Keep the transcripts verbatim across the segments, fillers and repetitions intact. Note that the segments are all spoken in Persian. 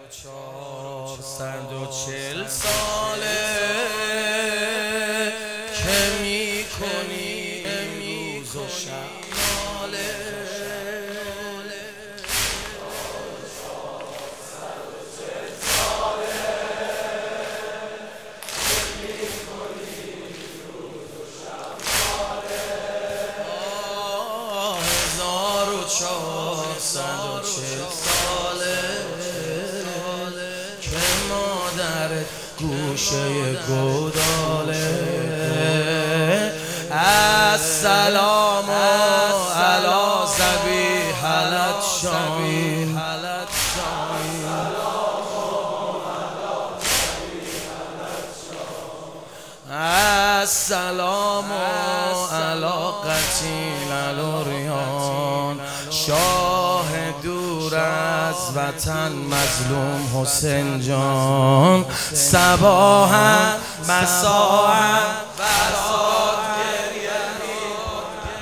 چهارصد و چل ساله که می کنی امروز و شب ناله. هزار و چهارصد و چل ساله که مادر گوشه گوداله. السلام علی ذبیح الشام. السلام علی قتیل العریان، شاه دور از وطن مظلوم حسین جان. صباحا مساء برات گریه می‌کنم،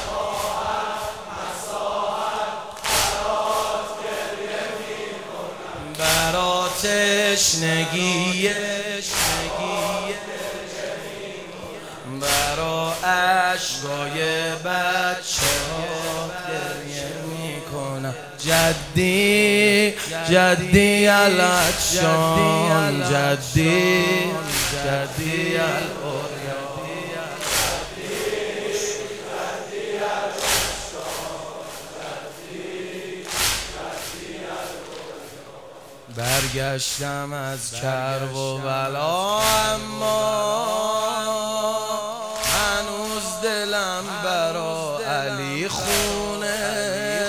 برات تشنگی برا اشکای بچه ها گریه میکنم. جدی جدی العطشان، جدی جدی العریان. برگشتم از کرب و بلا اما هنوز دلم برا علی خونه.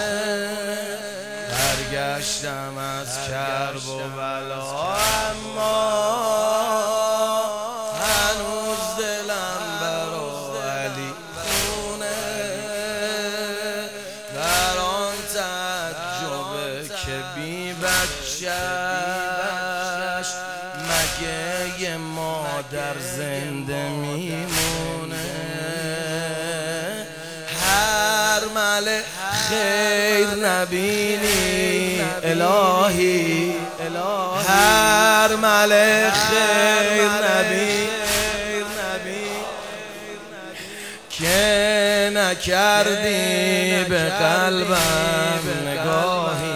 برگشتم از کرب و بلا اما هنوز دلم برا علی خونه. در آن تعجبه که بی بچه‌ش مگه یه مادر زنده میمونه. هر ملک خیر نبینی الهی، هر ملک خیر نبینی که نکردی به قلبم نگاهی.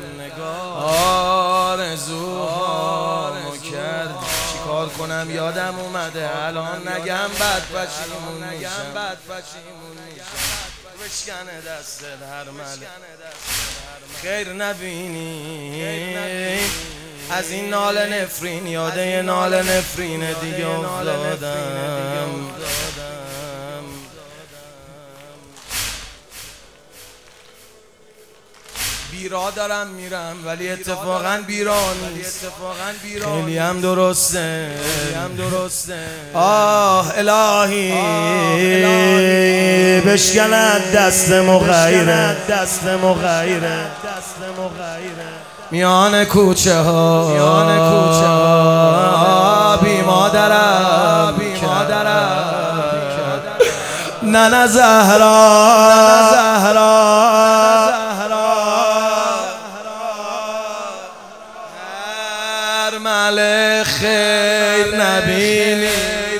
آرزوهامو کردی چیکار کنم یادم اومده الان نگم بد پشیمون میشم. بشکنه دست هر ملک خیر نبینی. از این ناله نفرین یاده ناله نفرین دیگه افتادم. بیرا دارم میرم ولی اتفاقا بیرا نیست، خیلی هم درسته. آه الهی بشکند دست مغیره میان کوچه ها. بی مادرم ننه زهرا، هر ملک خیر نبینی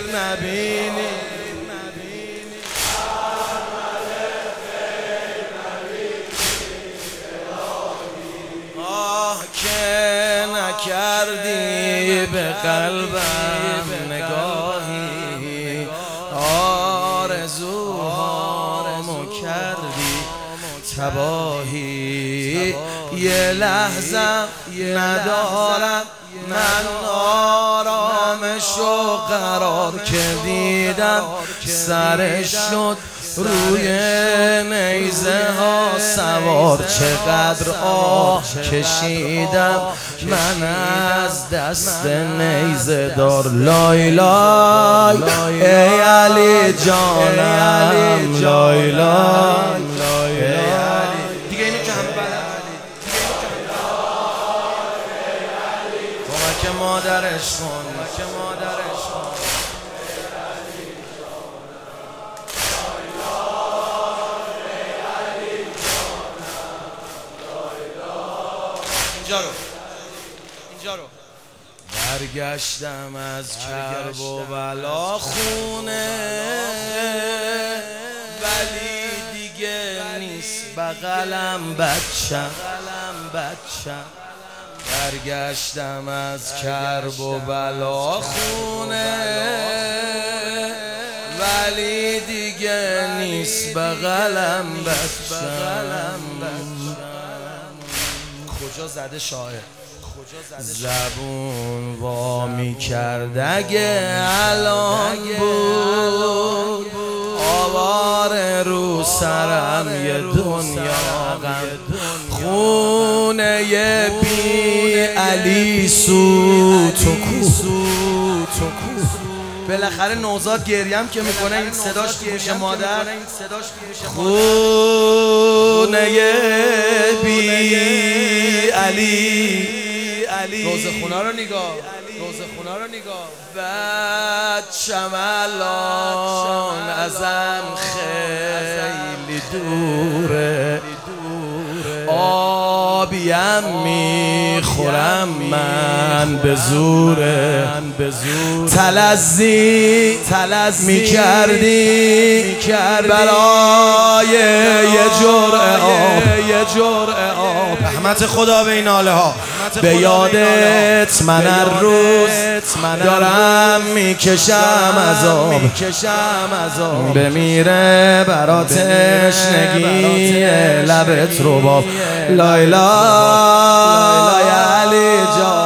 آه که نکردی به قلبم نگاهی. آرزوهامو کردی تباهی. یه لحظه ندارم من آرامش و قرار که دیدم سرش شد روی نیزه ها سوار. چقدر آه کشیدم من از دست نیزه دار. لای لای ای علی جانم، لای لای دیگه اینو که همه بلد کمک مادرش کن. اینجا رو برگشتم از کرب و بلا خونه، ولی دیگه نیست بغلم بچم. برگشتم از کرب و بلا خونه، ولی دیگه نیست بغلم بچم. کجا زده شاعر زبون وا می کرد اگه الان بود، آوار رو سرم یه دنیا غم، خونه ی بی علی سوت و کو. بالاخره نوزاد گریم که میکنه این صداش تو گوش مادر، خونه ی بی علی. روزه خونه رو نگاه، روزه خونه رو نگاه. بچم الان ازم خیلی دوره، آبیم میخورم من به زوره. تلذی میکردی برای یه جرعه آب. رحمت خدا به این ناله ها، به یادت من هر روز دارم میکشم عذاب، بمیره برا تشنگی لبت رو باب. لایلا یا علی جان